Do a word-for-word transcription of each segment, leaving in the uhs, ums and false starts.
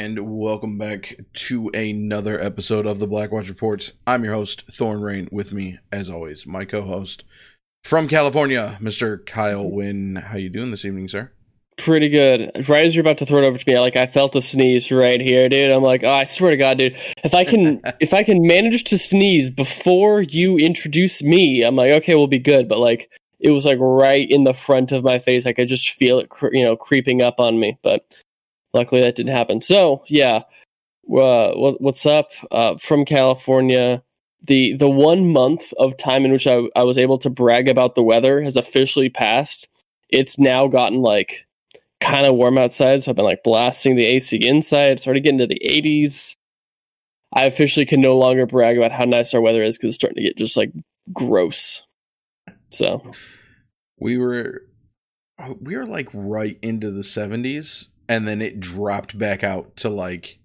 And welcome back to another episode of the Blackwatch Reports. I'm your host, Thorn Rain. With me, as always, my co-host from California, Mister Kyle Wynn. How you doing this evening, sir? Pretty good. Right as you're about to throw it over to me, like I felt a sneeze right here, dude. I'm like, oh, I swear to God, dude. If I can, if I can manage to sneeze before you introduce me, I'm like, okay, we'll be good. But like, it was like right in the front of my face. I could just feel it, cre- you know, creeping up on me. But luckily, that didn't happen. So yeah, uh, what, what's up uh, from California? The the one month of time in which I I was able to brag about the weather has officially passed. It's now gotten like kind of warm outside, so I've been like blasting the A C inside. Started getting to the eighties. I officially can no longer brag about how nice our weather is because it's starting to get just like gross. So we were we were like right into the seventies, and then it dropped back out to like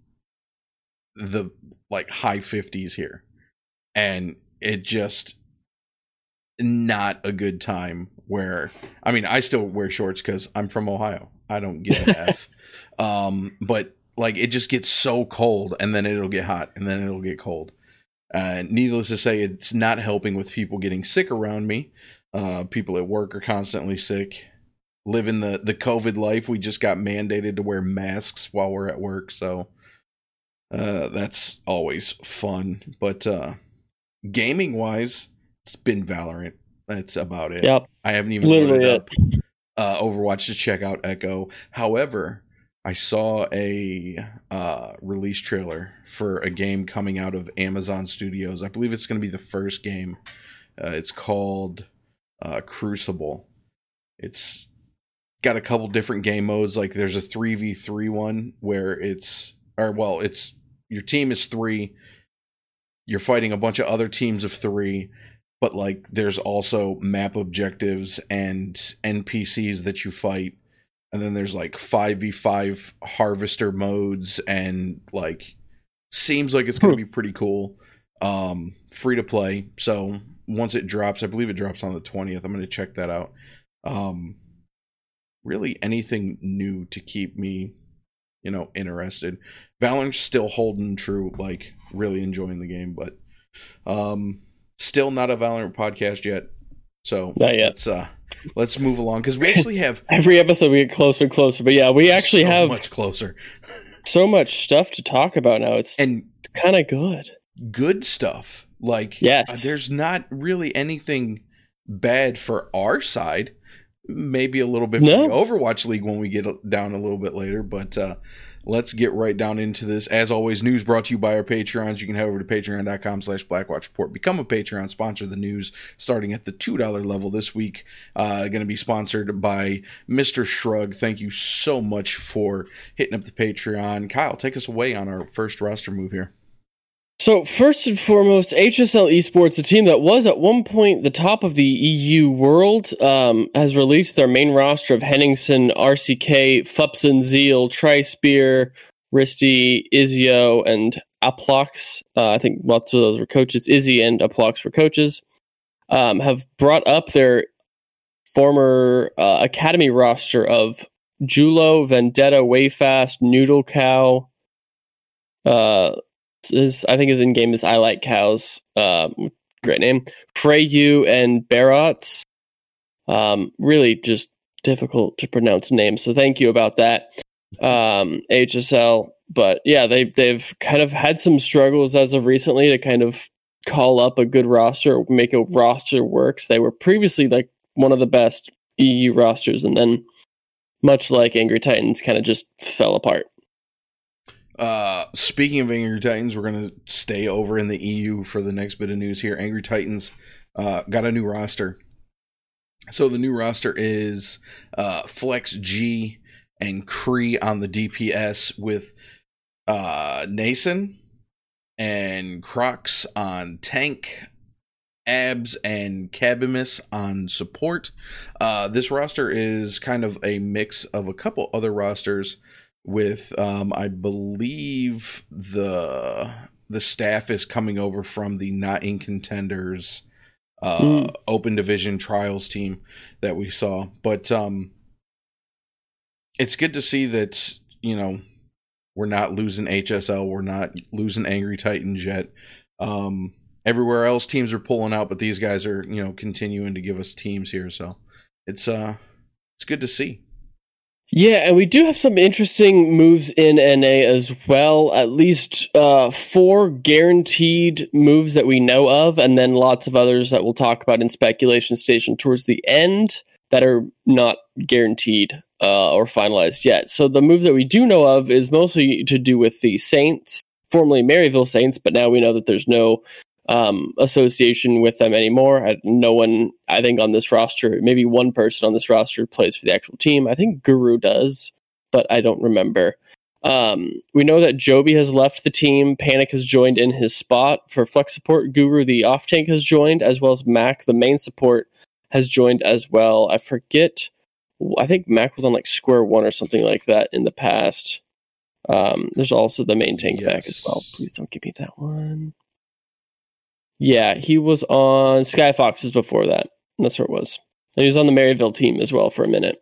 the like high fifties here, and it just not a good time. Where I mean, I still wear shorts because I'm from Ohio. I don't give an F. Um, but like it just gets so cold, and then it'll get hot, and then it'll get cold. Uh, needless to say, it's not helping with people getting sick around me. Uh, people at work are constantly sick. Living the the COVID life, we just got mandated to wear masks while we're at work, so uh, that's always fun. But uh, gaming wise, it's been Valorant. That's about it. Yep. I haven't even Literally loaded up uh, Overwatch to check out Echo. However, I saw a uh, release trailer for a game coming out of Amazon Studios. I believe it's going to be the first game. Uh, it's called uh, Crucible. It's got a couple different game modes. Like there's a three v three one where it's, or well, it's your team is three. You're fighting a bunch of other teams of three. But, like, there's also map objectives and N P Cs that you fight. And then there's, like, five v five harvester modes. And, like, seems like it's going to be pretty cool. Um, free to play. So, once it drops, I believe it drops on the twentieth. I'm going to check that out. Um, really, anything new to keep me, you know, interested. Valorant's still holding true. Like, really enjoying the game. But, um... still not a Valorant podcast yet, so not yet. Let's uh, let's move along because we actually have every episode we get closer and closer. But yeah, we actually so have much closer, so much stuff to talk about now. It's and kind of good, good stuff. Like yes, uh, there's not really anything bad for our side. Maybe a little bit no. for the Overwatch League when we get down a little bit later, but. Uh, Let's get right down into this. As always, news brought to you by our Patreons. You can head over to patreon.com slash Blackwatch Report. Become a Patreon, sponsor the news starting at the two dollars level this week. Uh, going to be sponsored by Mister Shrug. Thank you so much for hitting up the Patreon. Kyle, take us away on our first roster move here. So first and foremost, H S L Esports, a team that was at one point the top of the E U world, um, has released their main roster of Henningsen, R C K, Fupson, Zeal, Trispear, Risty, Izio, and Aplox. Uh, I think lots of those were coaches. Izzy and Aplox were coaches. Um, have brought up their former uh, academy roster of Julo, Vendetta, Wayfast, Noodle Cow, uh, Is, I think his in-game is I Like Cows. Um, great name. Freyu and Barots. Um, really just difficult to pronounce names, so thank you about that, um, H S L. But yeah, they, they've kind of had some struggles as of recently to kind of call up a good roster, make a roster work. They were previously like one of the best E U rosters, and then much like Angry Titans, kind of just fell apart. Uh, speaking of Angry Titans, we're going to stay over in the E U for the next bit of news here. Angry Titans uh, got a new roster. So the new roster is uh, Flex G and Kree on the D P S with uh, Nason and Crocs on tank, Abs and Cabimus on support. Uh, this roster is kind of a mix of a couple other rosters with, um, I believe the the staff is coming over from the Not In Contenders uh, mm. Open Division Trials team that we saw. But um, it's good to see that, you know, We're not losing H S L. We're not losing Angry Titans yet. Um, everywhere else, teams are pulling out, but these guys are, you know, continuing to give us teams here. So it's uh, it's good to see. Yeah, and we do have some interesting moves in N A as well. At least uh, four guaranteed moves that we know of, and then lots of others that we'll talk about in Speculation Station towards the end that are not guaranteed uh, or finalized yet. So the moves that we do know of is mostly to do with the Saints, formerly Maryville Saints, but now we know that there's no um, association with them anymore. I, no one, I think, on this roster, maybe one person on this roster plays for the actual team. I think Guru does, but I don't remember. Um, we know that Joby has left the team. Panic has joined in his spot for flex support. Guru, the off tank, has joined, as well as Mac, the main support, has joined as well. I forget. I think Mac was on like square one or something like that in the past. Um, there's also the main tank yes. Mac as well. Please don't give me that one. Yeah, he was on Sky Foxes before that. That's where it was. And he was on the Maryville team as well for a minute.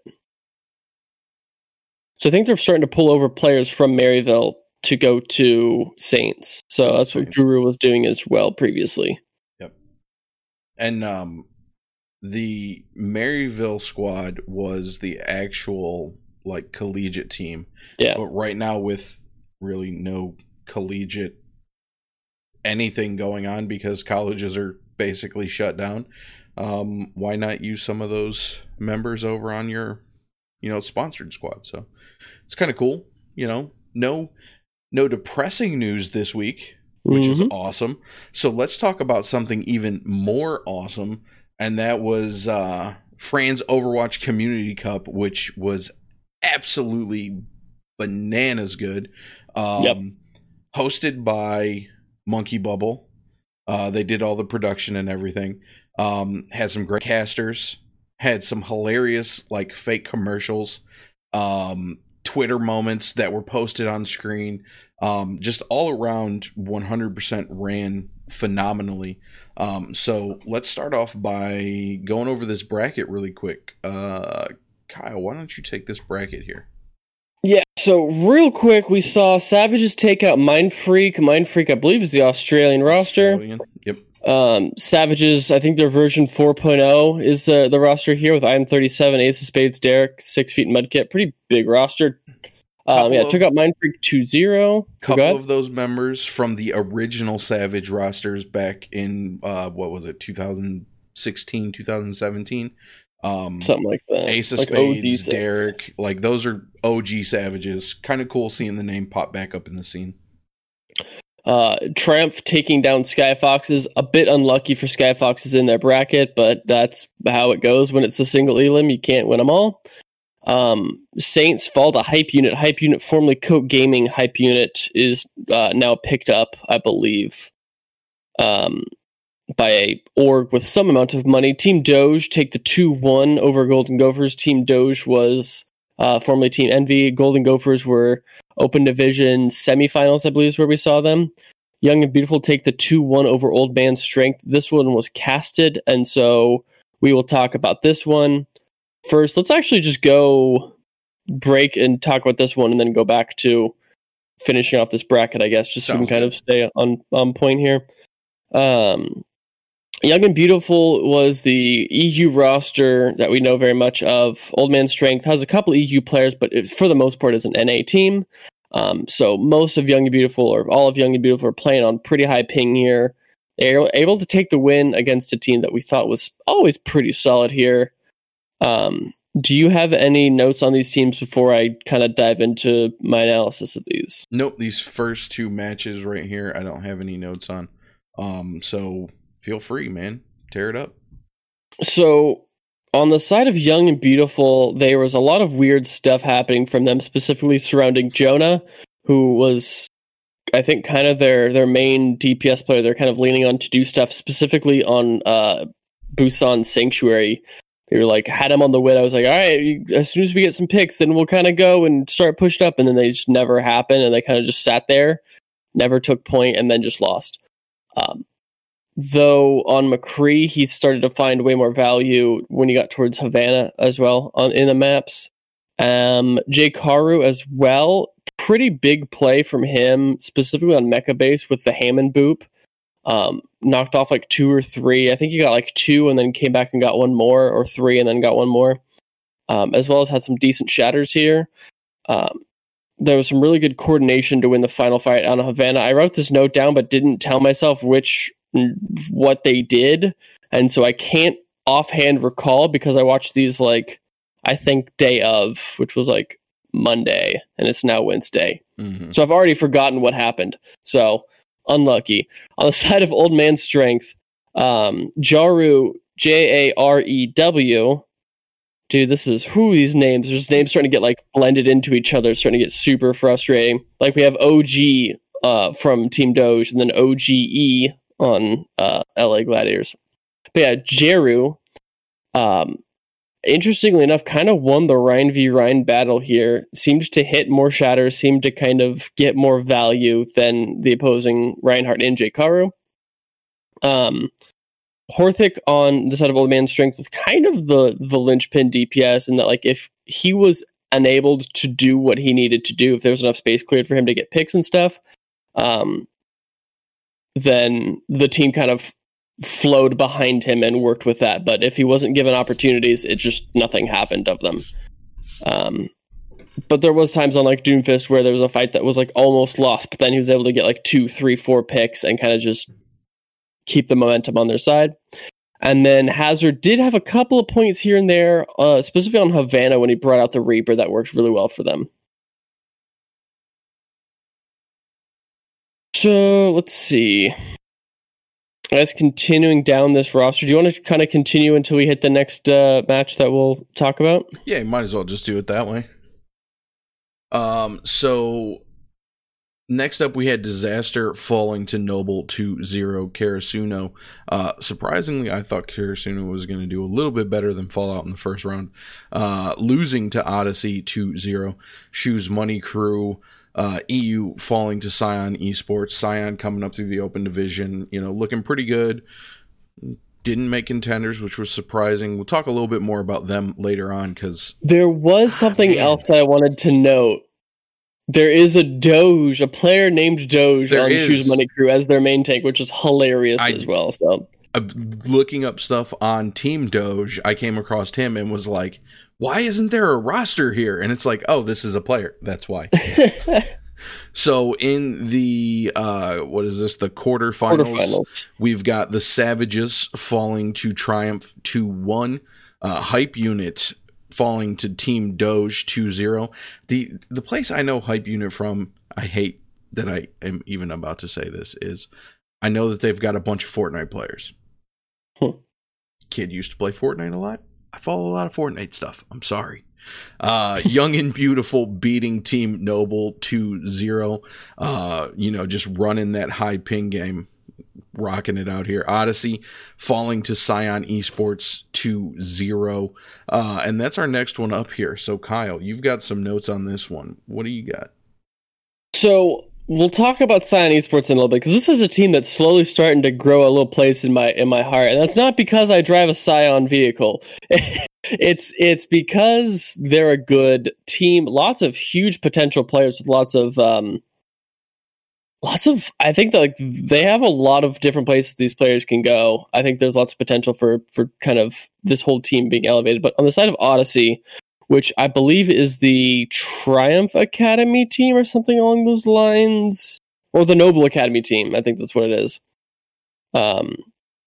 So I think they're starting to pull over players from Maryville to go to Saints. So that's what Guru was doing as well previously. Yep. And um, the Maryville squad was the actual like collegiate team. Yeah. But right now with really no collegiate anything going on because colleges are basically shut down, um why not use some of those members over on your, you know, sponsored squad? So it's kind of cool. You know, no no depressing news this week, which mm-hmm. is awesome. So let's talk about something even more awesome, and that was uh Fran's Overwatch Community Cup, which was absolutely bananas good. um yep. Hosted by Monkey Bubble. Uh, they did all the production and everything. Um, had some great casters. Had some hilarious like fake commercials. Um, Twitter moments that were posted on screen. Um, just all around one hundred percent ran phenomenally. Um, so let's start off by going over this bracket really quick. Uh, Kyle, why don't you take this bracket here? Yeah, so real quick, we saw Savages take out Mind Freak. Mind Freak, I believe, is the Australian roster. Australian. Yep. Um, Savages, I think their version four point oh is the, the roster here with I M thirty-seven, Ace of Spades, Derek, Six Feet Mudkip. Pretty big roster. Um, yeah, of, took out Mind Freak two zero. Couple of those members from the original Savage rosters back in, uh, what was it, twenty sixteen, twenty seventeen? Um, Something like that. Ace of like Spades, Derek, like those are O G Savages. Kind of cool seeing the name pop back up in the scene. Uh, Triumph taking down Sky Foxes. A bit unlucky for Sky Foxes in their bracket, but that's how it goes when it's a single elim. You can't win them all. Um, Saints fall to Hype Unit. Hype Unit, formerly Coke Gaming Hype Unit, is uh, now picked up, I believe. Um, by a org with some amount of money. Team Doge take the two one over Golden Gophers. Team Doge was uh, formerly Team Envy. Golden Gophers were Open Division semifinals, I believe is where we saw them. Young and Beautiful take the two one over Old Man Strength. This one was casted, and so we will talk about this one. First, let's actually just go break and talk about this one and then go back to finishing off this bracket, I guess, just so we can kind of stay on, on point here. Um, Young and Beautiful was the E U roster that we know very much of. Old Man Strength has a couple E U players, but it, for the most part is an N A team. Um, so most of Young and Beautiful, or all of Young and Beautiful, are playing on pretty high ping here. They're able to take the win against a team that we thought was always pretty solid here. Um, do you have any notes on these teams before I kind of dive into my analysis of these? Nope, these first two matches right here, I don't have any notes on. Um, so feel free, man. Tear it up. So on the side of Young and Beautiful, there was a lot of weird stuff happening from them, specifically surrounding Jonah, who was, I think, kind of their, their main D P S player. They're kind of leaning on to do stuff specifically on uh, Busan Sanctuary. They were like, had him on the win. I was like, all right, you, as soon as we get some picks, then we'll kind of go and start pushed up. And then they just never happened. And they kind of just sat there, never took point, and then just lost. Um, though on McCree, he started to find way more value when he got towards Havana as well on in the maps. Um, Jay Karu as well pretty big play from him, specifically on Mecha Base with the Hammond Boop. Um, knocked off like two or three. I think he got like two and then came back and got one more, or three and then got one more. Um, as well as had some decent shatters here. Um, there was some really good coordination to win the final fight on Havana. I wrote this note down, but didn't tell myself which, what they did. And so I can't offhand recall because I watched these like, I think day of, which was like Monday, and it's now Wednesday. Mm-hmm. So I've already forgotten what happened. So unlucky. On the side of Old Man Strength, um, Jaru, J A R E W. Dude, this is, who these names, there's names starting to get like blended into each other, starting to get super frustrating. Like we have O G uh, from Team Doge, and then O G E on uh, L A Gladiators. But yeah, Jeru, um, interestingly enough, kind of won the Rhine v Rhine battle here. Seemed to hit more shatters, seemed to kind of get more value than the opposing Reinhardt and J. Karu. Um, Horthick on the side of Old Man Strength with kind of the, the linchpin D P S, and that like if he was enabled to do what he needed to do, if there was enough space cleared for him to get picks and stuff, um, then the team kind of flowed behind him and worked with that. But if he wasn't given opportunities, it just, nothing happened of them. Um, but there was times on like Doomfist where there was a fight that was like almost lost, but then he was able to get like two, three, four picks and kind of just keep the momentum on their side. And then Hazard did have a couple of points here and there, uh, specifically on Havana when he brought out the Reaper. That worked really well for them. So let's see. As continuing down this roster, do you want to kind of continue until we hit the next uh, match that we'll talk about? Yeah, you might as well just do it that way. Um, so next up, we had Disaster falling to Noble two zero Karasuno. Uh, surprisingly, I thought Karasuno was going to do a little bit better than Fallout in the first round. Uh, losing to Odyssey two zero. Shoes Money Crew. Uh, E U falling to Scion Esports. Scion coming up through the open division, you know, looking pretty good. Didn't make contenders, which was surprising. We'll talk a little bit more about them later on because there was something ah, else that I wanted to note. There is a Doge, a player named Doge there on is. Shoes Money Crew as their main tank, which is hilarious I, as well. So, uh, looking up stuff on Team Doge, I came across him and was like, why isn't there a roster here? And it's like, oh, this is a player. That's why. So in the, uh, what is this? The quarterfinals, quarterfinals, we've got the Savages falling to Triumph two one. Uh, Hype Unit falling to Team Doge two zero. The, the place I know Hype Unit from, I hate that I am even about to say this, is I know that they've got a bunch of Fortnite players. Hmm. Kid used to play Fortnite a lot. I follow a lot of Fortnite stuff. I'm sorry. Uh, Young and Beautiful beating Team Noble two zero. Uh, you know, just running that high ping game, rocking it out here. Odyssey falling to Scion Esports two zero. Uh, and that's our next one up here. So, Kyle, you've got some notes on this one. What do you got? So, we'll talk about Scion Esports in a little bit, because this is a team that's slowly starting to grow a little place in my in my heart, and that's not because I drive a Scion vehicle. it's it's because they're a good team. Lots of huge potential players with lots of um, lots of. I think that like they have a lot of different places these players can go. I think there's lots of potential for for kind of this whole team being elevated. But on the side of Odyssey, which I believe is the Triumph Academy team or something along those lines. Or the Noble Academy team. I think that's what it is. Um,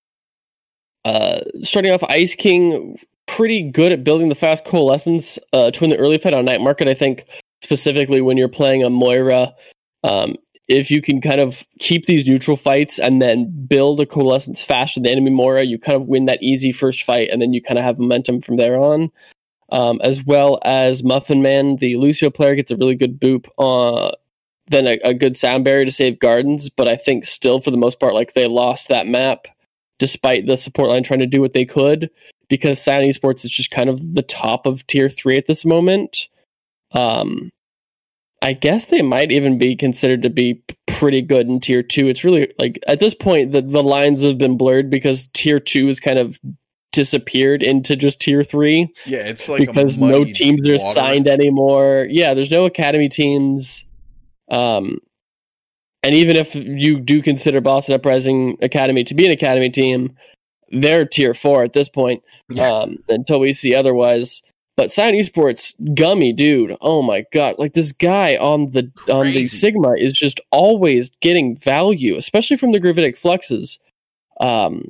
uh, starting off, Ice King, pretty good at building the fast coalescence uh, to win the early fight on Night Market. I think specifically when you're playing a Moira, um, if you can kind of keep these neutral fights and then build a coalescence faster than the enemy Moira, you kind of win that easy first fight, and then you kind of have momentum from there on. Um, as well as Muffin Man, the Lucio player, gets a really good boop, uh, then a, a good sound barrier to save Gardens, but I think still, for the most part, like they lost that map, despite the support line trying to do what they could, because Scion Esports is just kind of the top of tier three at this moment. Um, I guess they might even be considered to be pretty good in tier two. It's really, like, at this point, the, the lines have been blurred because tier two is kind of disappeared into just tier three. Yeah, it's like because no teams are water. signed anymore. Yeah, there's no academy teams. Um, and even if you do consider Boston Uprising Academy to be an academy team, they're tier four at this point, yeah. um, until we see otherwise. But Scion Esports, Gummy, dude, oh my god, like this guy on the Crazy. on the Sigma is just always getting value, especially from the Gravitic Fluxes. Um,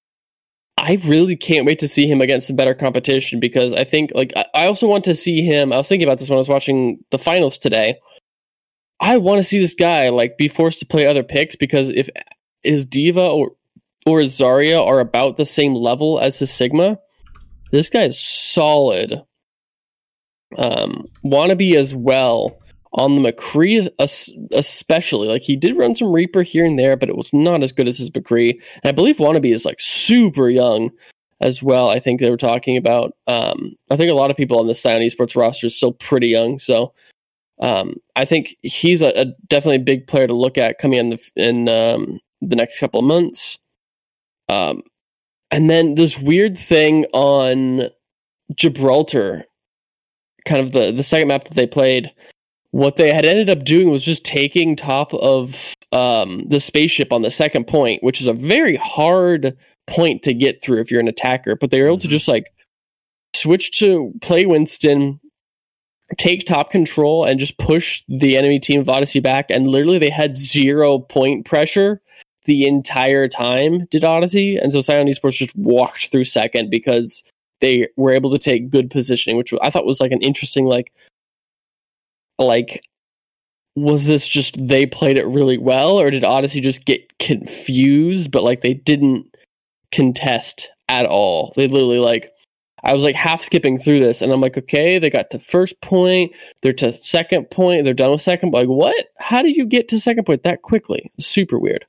I really can't wait to see him against some better competition, because I think, like, I, I also want to see him. I was thinking about this when I was watching the finals today. I want to see this guy like be forced to play other picks, because if his D.Va or or his Zarya are about the same level as his Sigma, this guy is solid. Um, Wannabe as well on the McCree, especially. Like, he did run some Reaper here and there, but it was not as good as his McCree. And I believe Wannabe is like super young as well. I think they were talking about. Um, I think a lot of people on the Scion Esports roster is still pretty young, so um, I think he's a, a definitely a big player to look at coming in the in um, the next couple of months. Um, and then this weird thing on Gibraltar. Kind of the, the second map that they played, what they had ended up doing was just taking top of um, the spaceship on the second point, which is a very hard point to get through if you're an attacker. But they were able mm-hmm. to just like switch to play Winston, take top control, and just push the enemy team of Odyssey back. And literally they had zero point pressure the entire time, did Odyssey. And so Scion Esports just walked through second because they were able to take good positioning, which I thought was like an interesting, like, like, was this just they played it really well, or did Odyssey just get confused, but like they didn't contest at all? They literally, like, I was like half skipping through this, and I'm like, okay, they got to first point, they're to second point, they're done with second. Like, what? How do you get to second point that quickly? Super weird.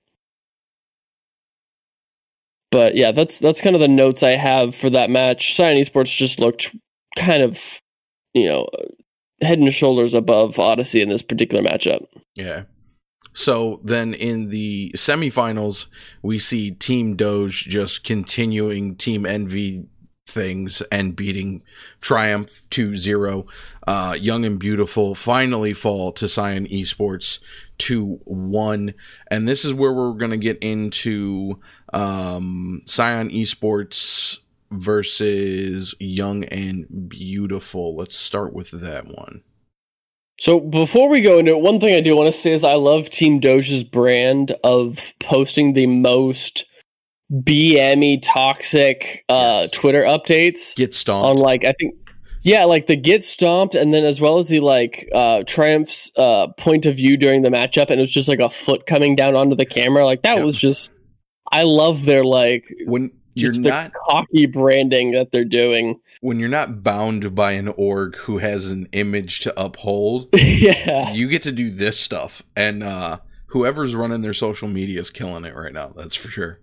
But yeah, that's that's kind of the notes I have for that match. Scion Esports just looked kind of, you know, head and shoulders above Odyssey in this particular matchup. Yeah. So then in the semifinals, we see Team Doge just continuing Team Envy things and beating Triumph two zero. Uh, Young and Beautiful finally fall to Scion Esports two one. And this is where we're going to get into um, Scion Esports versus Young and Beautiful. Let's start with that one. So before we go into it, one thing I do want to say is I love Team Doge's brand of posting the most B M-y toxic uh, yes. Twitter updates. Get stomped. On, like, I think, yeah, like the get stomped, and then as well as the, like, uh, Triumph's uh, point of view during the matchup, and it was just like a foot coming down onto the camera. Like, that yep. was just, I love their, like, when you're not cocky branding that they're doing. When you're not bound by an org who has an image to uphold, yeah, you get to do this stuff. And uh, whoever's running their social media is killing it right now. That's for sure.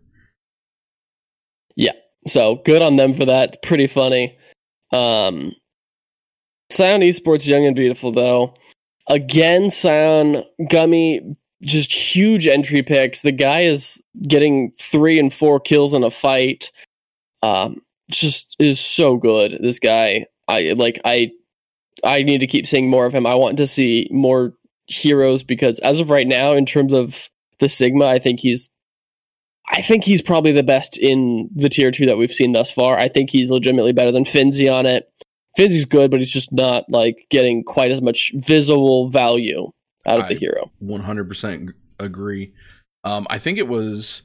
Yeah, so good on them for that. Pretty funny. Um, Scion Esports, Young and Beautiful, though. Again, Scion, Gummy, just huge entry picks. The guy is getting three and four kills in a fight. Um, just is so good. This guy, I like. I I need to keep seeing more of him. I want to see more heroes, because as of right now, in terms of the Sigma, I think he's. I think he's probably the best in the tier two that we've seen thus far. I think he's legitimately better than Finzi on it. Finzi's good, but he's just not like getting quite as much visible value out of I the hero. one hundred percent agree. Um, I think it was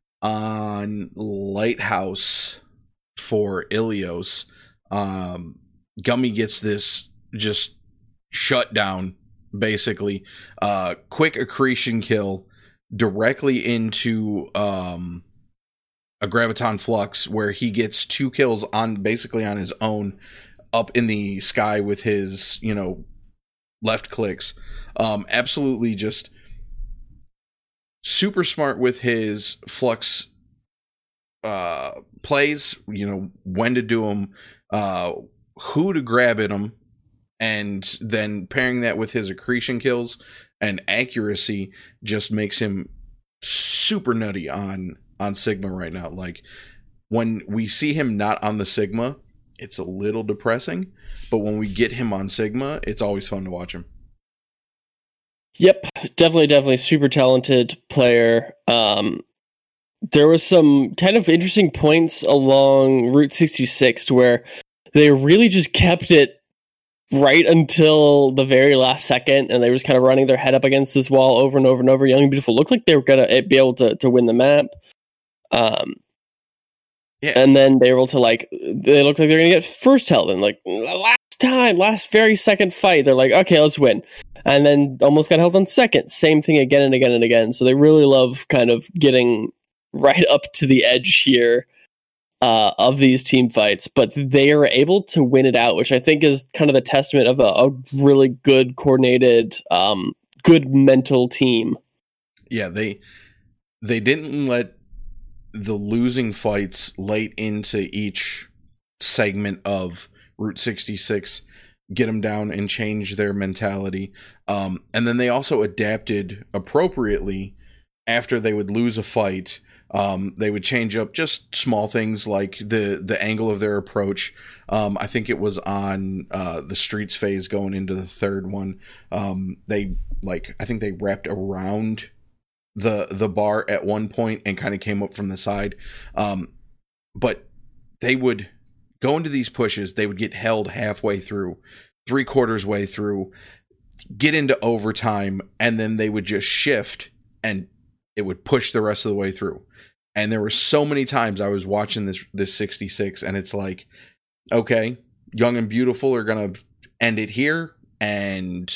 on Lighthouse for Ilios. Um, Gummy gets this just shut down, basically. Uh, quick accretion kill directly into um, a Graviton Flux, where he gets two kills on basically on his own up in the sky with his, you know, left clicks. Um, absolutely just super smart with his Flux uh, plays, you know, when to do them, uh, who to grab at him, and then pairing that with his accretion kills and accuracy just makes him super nutty on on Sigma right now. Like, when we see him not on the Sigma, it's a little depressing, but when we get him on Sigma, it's always fun to watch him. Yep, definitely, definitely super talented player. Um, there was some kind of interesting points along Route sixty-six to where they really just kept it right until the very last second, and they were just kind of running their head up against this wall over and over and over. Young and Beautiful looked like they were going to be able to, to win the map. Um, yeah. And then they were able to, like, they looked like they were going to get first held, and, like, last time, last very second fight, they're like, okay, let's win. And then almost got held on second. Same thing again and again and again. So they really love kind of getting right up to the edge here Uh, of these team fights, but they are able to win it out, which I think is kind of the testament of a, a really good, coordinated, um, good mental team. Yeah, they they didn't let the losing fights late into each segment of Route sixty-six get them down and change their mentality. Um, and then they also adapted appropriately after they would lose a fight. Um, they would change up just small things like the, the angle of their approach. Um, I think it was on uh, the streets phase going into the third one. Um, they like I think they wrapped around the the bar at one point and kind of came up from the side. Um, but they would go into these pushes. They would get held halfway through, three quarters way through, get into overtime, and then they would just shift and it would push the rest of the way through. And there were so many times I was watching this this sixty-six, and it's like, okay, Young and Beautiful are going to end it here, and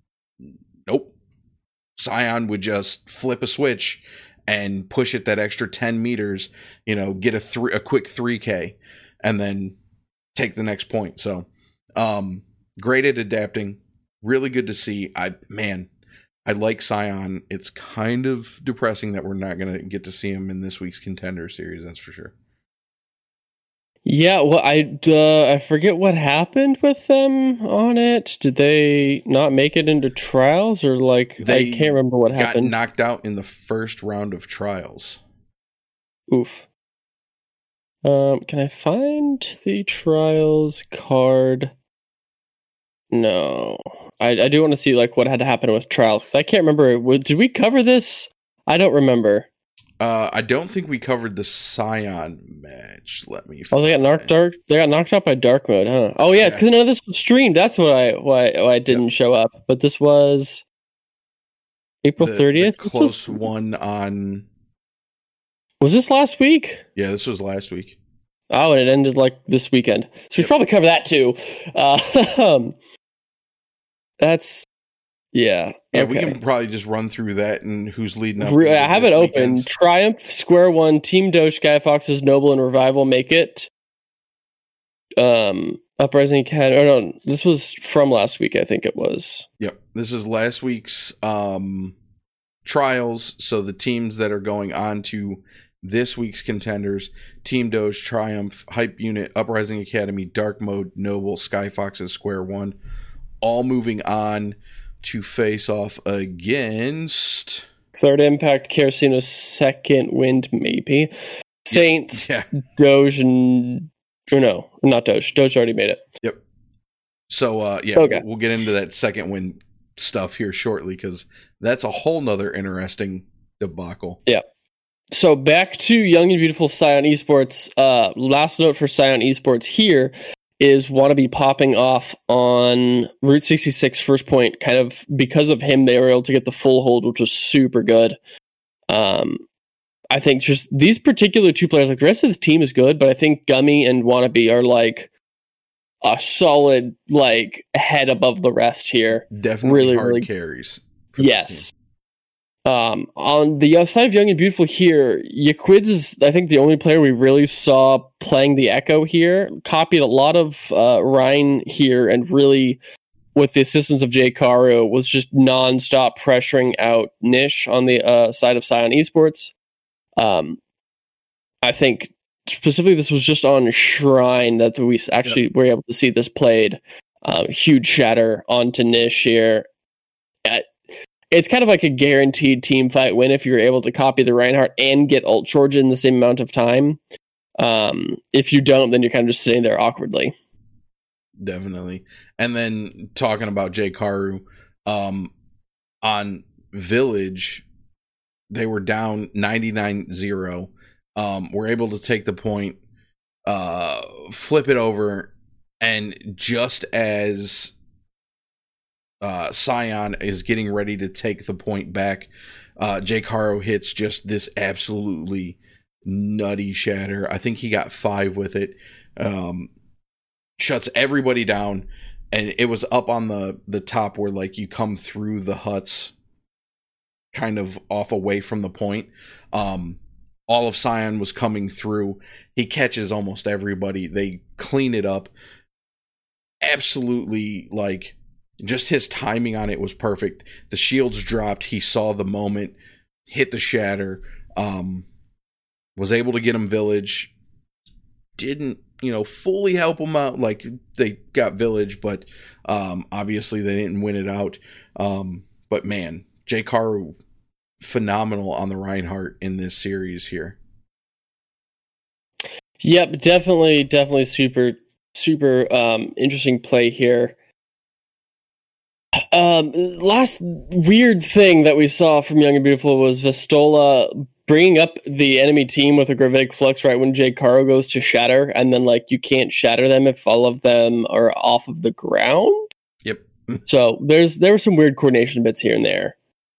nope. Scion would just flip a switch and push it that extra ten meters, you know, get a three, a quick three K, and then take the next point. So, um, great at adapting. Really good to see. I, man, I like Scion. It's kind of depressing that we're not going to get to see him in this week's Contender Series, that's for sure. Yeah, well, I uh, I forget what happened with them on it. Did they not make it into trials, or like they I can't remember what got happened. Knocked out in the first round of trials. Oof. Um, can I find the trials card? No, I I do want to see like what had to happen with trials, because I can't remember. Did we cover this? I don't remember. Uh, I don't think we covered the Scion match. Let me. Oh, they got knocked dark. They got knocked out by dark mode, huh? Oh yeah, because yeah. none of this was streamed. That's what I why why I didn't yep. show up. But this was April thirtieth. Close was, one on. Was this last week? Yeah, this was last week. Oh, and it ended like this weekend. So yep. we probably cover that too. Uh, that's. Yeah. Yeah, okay. we can probably just run through that and who's leading up. I have it open. Weekends. Triumph, Square One, Team Doge, Skyfoxes, Noble, and Revival make it. Um, Uprising Academy. Oh no, this was from last week. I think it was. Yep, this is last week's um trials. So the teams that are going on to this week's contenders: Team Doge, Triumph, Hype Unit, Uprising Academy, Dark Mode, Noble, Skyfoxes, Square One, all moving on to face off against Third Impact, Kerosene, Second Wind, maybe Saints, yeah. Doge, and or no, not Doge. Doge already made it. Yep. So uh, yeah, okay. we'll, we'll get into that Second Wind stuff here shortly, because that's a whole nother interesting debacle. Yeah. So back to Young and Beautiful Scion Esports. Uh, last note for Scion Esports here is Wannabe popping off on Route sixty-six first point. Kind of because of him, they were able to get the full hold, which was super good. Um, I think just these particular two players, like the rest of the team is good, but I think Gummy and Wannabe are like a solid, like head above the rest here. Definitely really, hard really carries. Yes. Um, on the side of Young and Beautiful here, Yaquids is, I think, the only player we really saw playing the Echo here. Copied a lot of uh, Ryan here, and really, with the assistance of Jay Caro, was just non-stop pressuring out Nish on the uh, side of Scion Esports. Um, I think specifically this was just on Shrine that we actually yep. were able to see this played. Um, huge shatter onto Nish here. At, It's kind of like a guaranteed team fight win if you're able to copy the Reinhardt and get ult charge in the same amount of time. Um, if you don't, then you're kind of just sitting there awkwardly. Definitely. And then talking about Jay Karu, um, on Village, they were down ninety-nine zero. Um, were able to take the point, uh, flip it over, and just as uh, Scion is getting ready to take the point back, uh, Jay Caro hits just this absolutely nutty shatter. I think he got five with it. Um, shuts everybody down, and it was up on the, the top where like you come through the huts, kind of off away from the point. Um, all of Scion was coming through. He catches almost everybody. They clean it up. Absolutely, like, just his timing on it was perfect. The shields dropped. He saw the moment, hit the shatter, um, was able to get him Village. Didn't, you know, fully help him out. Like, they got Village, but um, obviously they didn't win it out. Um, but man, Jay Caro, phenomenal on the Reinhardt in this series here. Yep, definitely, definitely super, super um, interesting play here. Um, last weird thing that we saw from Young and Beautiful was Vistola bringing up the enemy team with a Gravitic Flux right when Jay Caro goes to shatter, and then like you can't shatter them if all of them are off of the ground. Yep. So there's there were some weird coordination bits here and there.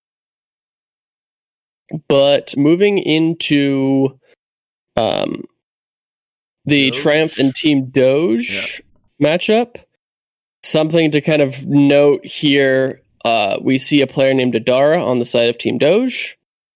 But moving into um, the Doge. Triumph and Team Doge yeah. matchup, something to kind of note here, uh, we see a player named Adara on the side of Team Doge.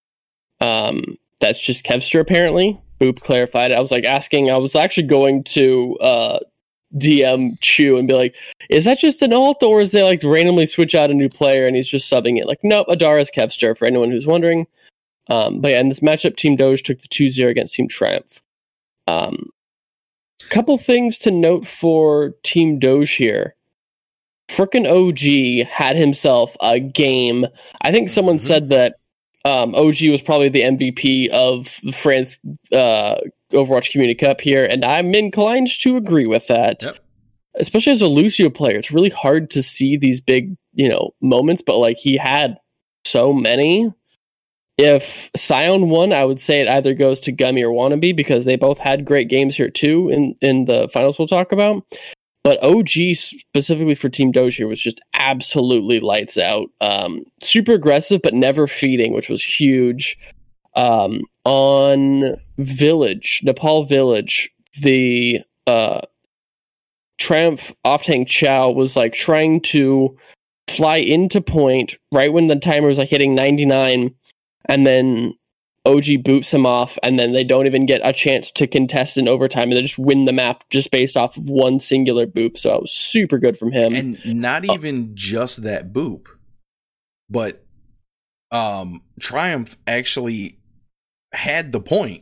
Um, that's just Kevster, apparently. Boop clarified it. I was like asking, I was actually going to uh, D M Chew and be like, is that just an alt, or is they like randomly switch out a new player and he's just subbing it? Like, nope, Adara's Kevster, for anyone who's wondering. Um, but yeah, in this matchup, Team Doge took the two zero against Team Triumph. Um, couple things to note for Team Doge here. Frickin' O G had himself a game. I think someone mm-hmm. said that um, O G was probably the M V P of the France uh, Overwatch Community Cup here, and I'm inclined to agree with that. Yep. Especially as a Lucio player, it's really hard to see these big, you know, moments, but like he had so many. If Scion won, I would say it either goes to Gummy or Wannabe, because they both had great games here too in, in the finals we'll talk about. But O G, specifically for Team Doge here, was just absolutely lights out. Um, super aggressive, but never feeding, which was huge. Um, on Village, Nepal Village, the uh, Triumph Off-Tank Chow was like trying to fly into point right when the timer was like hitting ninety-nine, and then O G boots him off, and then they don't even get a chance to contest in overtime, and they just win the map just based off of one singular boop. So it was super good from him. And not even oh. just that boop, but um, Triumph actually had the point.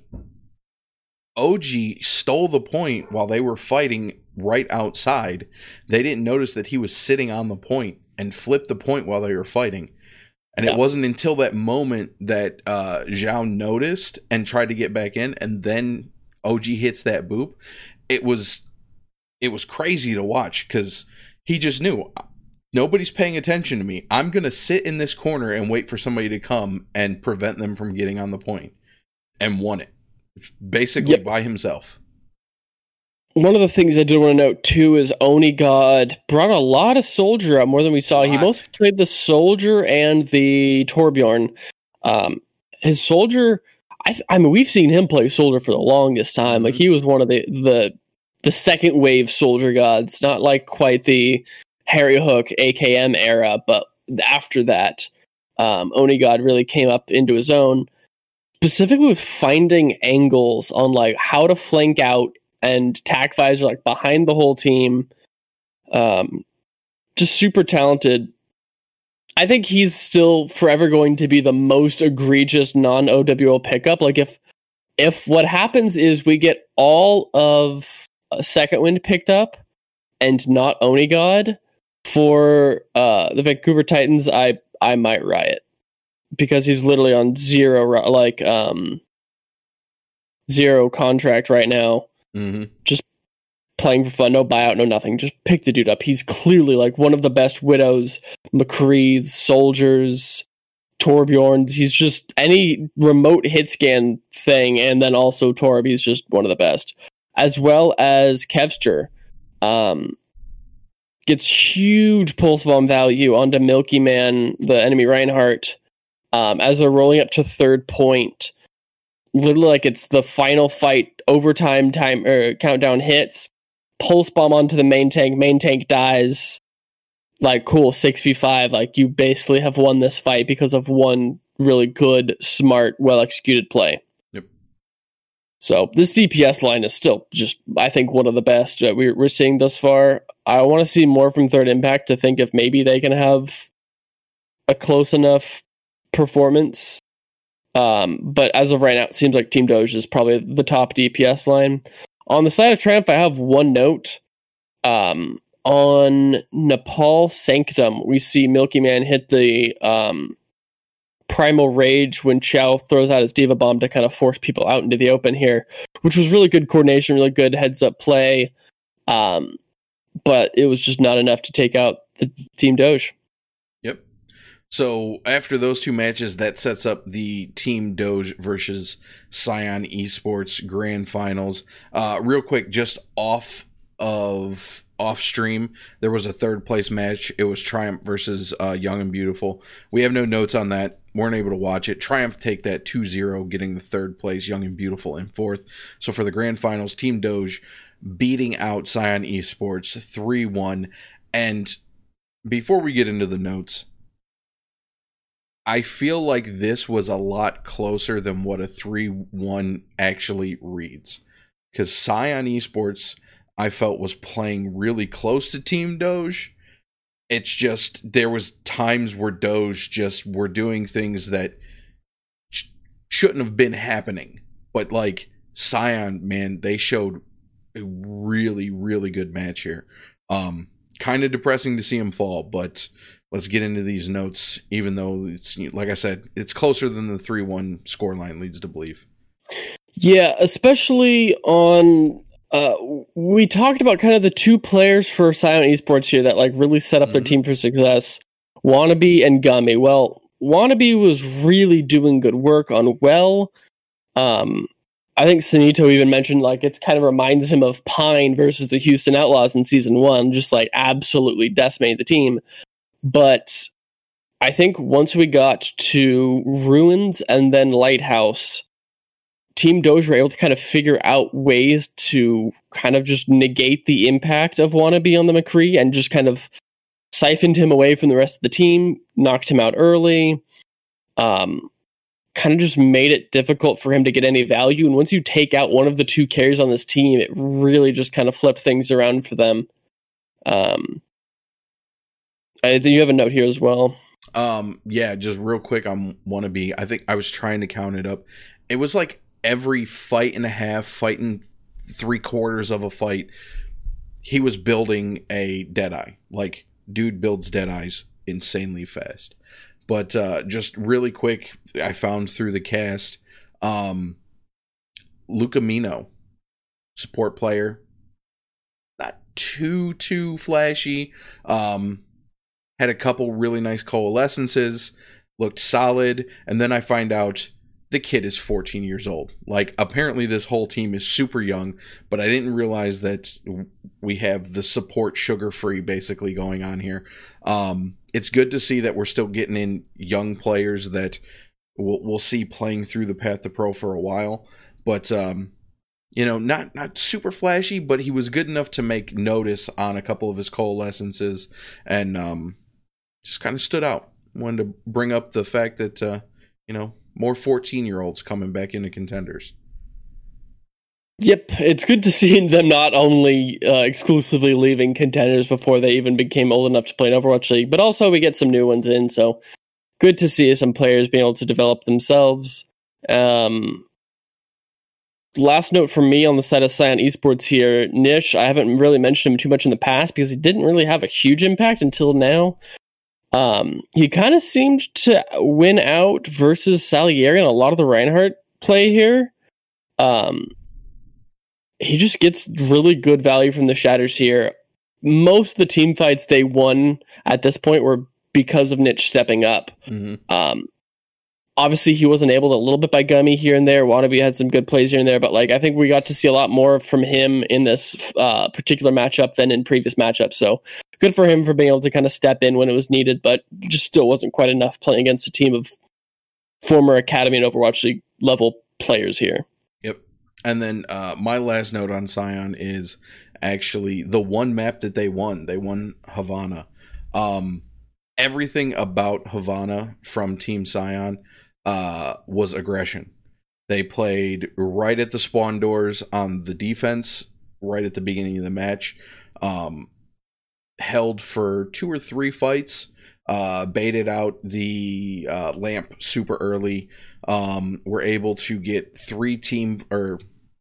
O G stole the point while they were fighting right outside. They didn't notice that he was sitting on the point and flipped the point while they were fighting. And yeah. It wasn't until that moment that uh, Zhao noticed and tried to get back in, and then O G hits that boop. It was it was crazy to watch, because he just knew, nobody's paying attention to me. I'm going to sit in this corner and wait for somebody to come and prevent them from getting on the point. And won it. Basically yep. by himself. One of the things I did want to note, too, is Oni God brought a lot of Soldier up, more than we saw. He mostly played the Soldier and the Torbjorn. Um, his Soldier, I, I mean, we've seen him play Soldier for the longest time. Like, he was one of the, the, the second wave Soldier gods, not like quite the Harry Hook A K M era, but after that, um, Oni God really came up into his own, specifically with finding angles on like how to flank out and tack visor like behind the whole team. Um, just super talented. I think he's still forever going to be the most egregious non-O W L pickup. Like if if what happens is we get all of uh, Second Wind picked up and not Oni God for uh, the Vancouver Titans, I I might riot, because he's literally on zero like um zero contract right now. Mm-hmm. Just playing for fun, no buyout, no nothing. Just pick the dude up. He's clearly like one of the best Widows, McCrees, Soldiers, Torbjorns. He's just any remote hit scan thing, and then also Torb. He's just one of the best, as well as Kevster. Um, gets huge pulse bomb value onto Milky Man, the enemy Reinhardt, um, as they're rolling up to third point. Literally, like it's the final fight, overtime time or countdown hits. Pulse bomb onto the main tank. Main tank dies. Like, cool, six v five. Like, you basically have won this fight because of one really good, smart, well executed play. Yep. So this D P S line is still just, I think, one of the best that we're we're seeing thus far. I want to see more from Third Impact to think if maybe they can have a close enough performance. Um, but as of right now, it seems like Team Doge is probably the top D P S line. On the side of Triumph, I have one note. Um, on Nepal Sanctum, we see Milky Man hit the um, Primal Rage when Chow throws out his Diva Bomb to kind of force people out into the open here, which was really good coordination, really good heads-up play. Um, but it was just not enough to take out the Team Doge. Yep. So after those two matches, that sets up the Team Doge versus Scion Esports Grand Finals. Uh, real quick, just off of off stream, there was a third place match. It was Triumph versus uh, Young and Beautiful. We have no notes on that. Weren't able to watch it. Triumph take that two zero, getting the third place. Young and Beautiful in fourth. So for the Grand Finals, Team Doge beating out Scion Esports three one. And before we get into the notes, I feel like this was a lot closer than what a three one actually reads. Because Scion Esports, I felt, was playing really close to Team Doge. It's just, there was times where Doge just were doing things that sh- shouldn't have been happening. But like, Scion, man, they showed a really, really good match here. Um, kind of depressing to see him fall, but let's get into these notes, even though it's, like I said, it's closer than the three one scoreline leads to believe. Yeah, especially on, uh, we talked about kind of the two players for Scion Esports here that like really set up mm-hmm. their team for success, Wannabe and Gummy. Well, Wannabe was really doing good work on Well. Um, I think Sanito even mentioned like it kind of reminds him of Pine versus the Houston Outlaws in season one, just like absolutely decimating the team. But I think once we got to Ruins and then Lighthouse, Team Doge were able to kind of figure out ways to kind of just negate the impact of Wannabe on the McCree and just kind of siphoned him away from the rest of the team, knocked him out early, um, kind of just made it difficult for him to get any value. And once you take out one of the two carries on this team, it really just kind of flipped things around for them. Um, I think you have a note here as well. Um, yeah, just real quick on Wannabe. I think I was trying to count it up. It was like every fight and a half, fighting three quarters of a fight, he was building a Deadeye. Like, dude builds Deadeyes insanely fast. But uh, just really quick, I found through the cast, um, Luca Mino, support player, not too, too flashy, um, had a couple really nice coalescences, looked solid, and then I find out the kid is fourteen years old. Like, apparently this whole team is super young, but I didn't realize that we have the support sugar-free basically going on here. Um, it's good to see that we're still getting in young players that we'll, we'll see playing through the path to pro for a while. But, um, you know, not, not super flashy, but he was good enough to make notice on a couple of his coalescences and um, just kind of stood out. Wanted to bring up the fact that, uh, you know, more fourteen-year-olds coming back into contenders. Yep, it's good to see them not only uh, exclusively leaving contenders before they even became old enough to play in Overwatch League, but also we get some new ones in, so good to see some players being able to develop themselves. Um, last note from me on the side of Scion Esports here, Nish, I haven't really mentioned him too much in the past because he didn't really have a huge impact until now. Um, he kind of seemed to win out versus Salieri on a lot of the Reinhardt play here. Um, he just gets really good value from the shatters here. Most of the team fights they won at this point were because of Nitch stepping up. Mm-hmm. Um, obviously, he wasn't able to, a little bit by Gummy here and there. Wannabe had some good plays here and there, but like I think we got to see a lot more from him in this uh, particular matchup than in previous matchups. So good for him for being able to kind of step in when it was needed, but just still wasn't quite enough playing against a team of former Academy and Overwatch League level players here. Yep. And then uh, my last note on Sion is actually the one map that they won. They won Havana. Um, everything about Havana from Team Sion uh, was aggression. They played right at the spawn doors on the defense, right at the beginning of the match. Um, held for two or three fights. Uh, baited out the uh, lamp super early. Um, were able to get three team or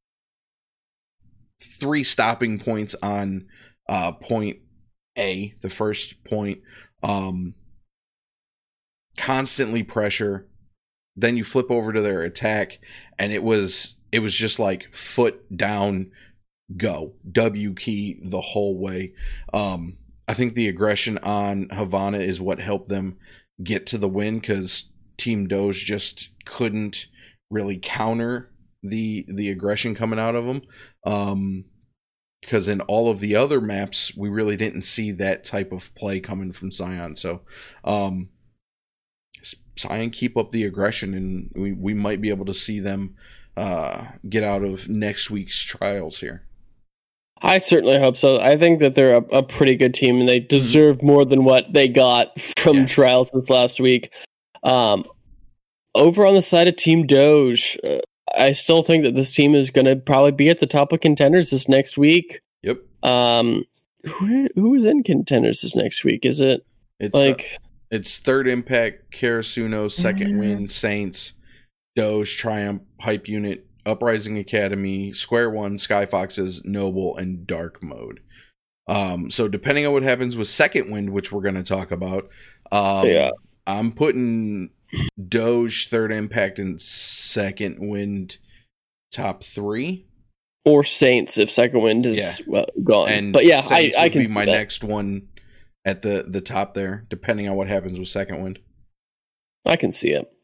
three stopping points on uh, point A, the first point. Um, constantly pressure. Then you flip over to their attack, and it was it was just like foot down, go W key the whole way. Um, I think the aggression on Havana is what helped them get to the win, because Team Doge just couldn't really counter the the aggression coming out of them. Um, because in all of the other maps, we really didn't see that type of play coming from Sion. So, um, Sion keep up the aggression, and we, we might be able to see them uh, get out of next week's trials here. I certainly hope so. I think that they're a, a pretty good team, and they deserve mm-hmm. more than what they got from yeah. trials this last week. Um, over on the side of Team Doge, uh, I still think that this team is going to probably be at the top of contenders this next week. Yep. Um, who, who is in contenders this next week? Is it it's like uh, it's Third Impact, Karasuno, Second mm-hmm. Win, Saints, Doge, Triumph, Hype Unit, Uprising Academy, Square One, Sky Foxes, Noble, and Dark Mode. Um, so depending on what happens with Second Wind, which we're going to talk about, um, yeah. I'm putting Doge, Third Impact, and Second Wind top three, or Saints if Second Wind is yeah. well, gone. And but yeah, Saints I, I would can be my that. next one at the the top there, depending on what happens with Second Wind. I can see it.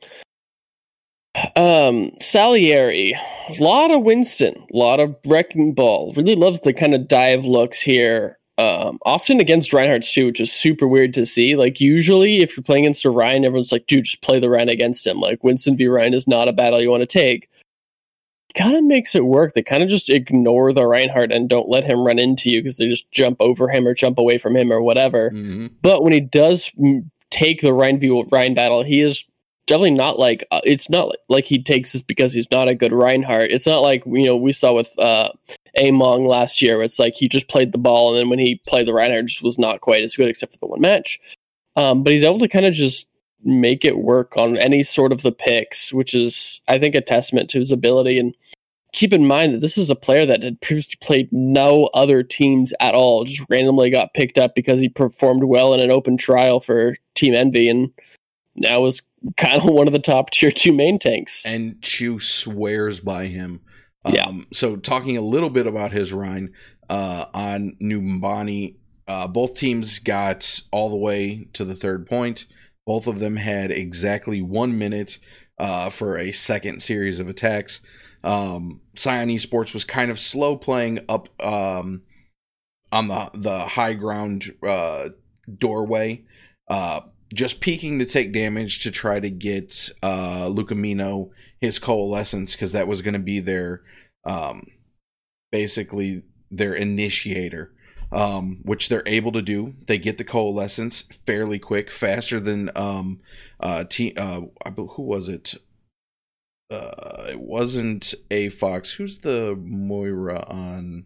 Um, Salieri, a lot of Winston, a lot of Wrecking Ball. Really loves the kind of dive looks here. Um, often against Reinhardt too, which is super weird to see. Like usually, if you're playing against a Rein, everyone's like, "Dude, just play the Rein against him." Like Winston v Rein is not a battle you want to take. Kind of makes it work. They kind of just ignore the Reinhardt and don't let him run into you because they just jump over him or jump away from him or whatever. Mm-hmm. But when he does take the Rein v Rein battle, he is definitely not like uh, it's not like, like he takes this because he's not a good Reinhardt. It's not like, you know, we saw with uh, Among last year. Where it's like he just played the ball, and then when he played the Reinhardt, just was not quite as good except for the one match. Um, but he's able to kind of just make it work on any sort of the picks, which is, I think, a testament to his ability. And keep in mind that this is a player that had previously played no other teams at all, just randomly got picked up because he performed well in an open trial for Team Envy, and now is kind of one of the top tier two main tanks. And Chu swears by him. Yeah. Um, so talking a little bit about his Rein uh, on Numbani, uh, both teams got all the way to the third point. Both of them had exactly one minute uh, for a second series of attacks. Um, Sion Esports was kind of slow playing up um, on the the high ground uh, doorway, uh, just peeking to take damage to try to get uh, Lucamino his coalescence, because that was going to be their um, basically their initiator, um, which they're able to do. They get the coalescence fairly quick, faster than um, uh, te- uh, who was it? Uh, it wasn't A Fox. Who's the Moira on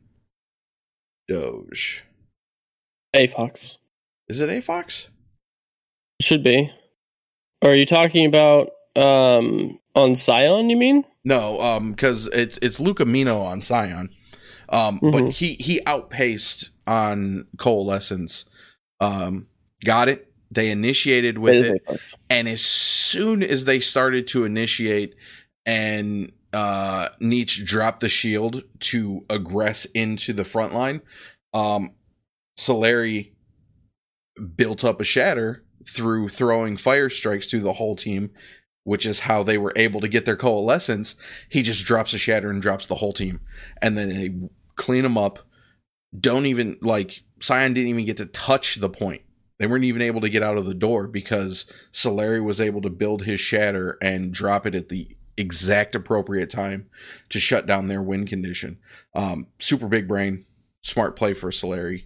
Doge? A Fox. Is it A Fox? It should be. Or are you talking about um, on Sion, you mean? No, um, because it's it's Lucamino on Sion. Um, mm-hmm. But he, he outpaced on Coalescence. Um, got it. They initiated with it. it and as soon as they started to initiate and uh, Nietzsche dropped the shield to aggress into the front line, um, Solari built up a shatter through throwing fire strikes to the whole team, which is how they were able to get their coalescence. He just drops a shatter and drops the whole team. And then they clean them up. Don't even, like, Sion didn't even get to touch the point. They weren't even able to get out of the door because Solari was able to build his shatter and drop it at the exact appropriate time to shut down their win condition. Um, super big brain, smart play for Solari.